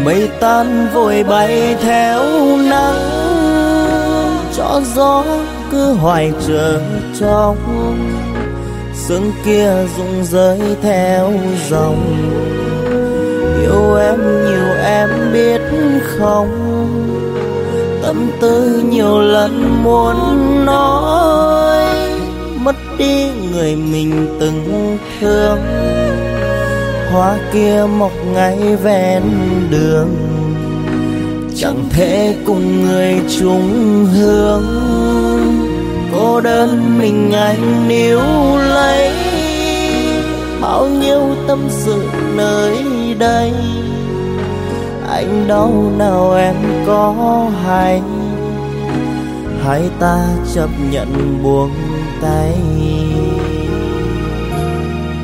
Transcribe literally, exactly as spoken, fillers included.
Mây tan vội bay theo nắng, cho gió cứ hoài chờ trong. Sương kia rụng rơi theo dòng, yêu em nhiều em biết không. Tâm tư nhiều lần muốn nói, mất đi người mình từng thương. Hoa kia mọc ngay ven đường, chẳng thể cùng người chung hướng. Cô đơn mình anh níu lấy, bao nhiêu tâm sự nơi đây. Anh đau nào em có hay, hai ta chấp nhận buông tay.